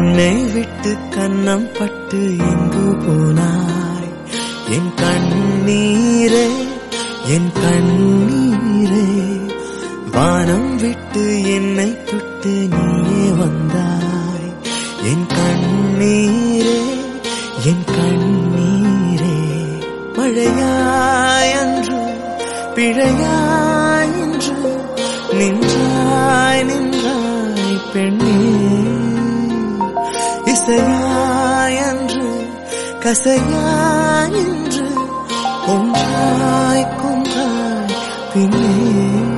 என்னை விட்டு கன்னம் பட்டு எங்கு போனாய் என் கண்ணீரே என் கண்ணீரே வானம் விட்டு என்னை தொட்டு நீயே வந்தாய் என் கண்ணீரே என் கண்ணீரே மழையாய் அன்று பிழையாய் என்று நின்றாய் நின்றாய் பெண்ணே இசையாய் அன்று கசையாய் என்று கொன்றாய் கொன்றாய் பின்னே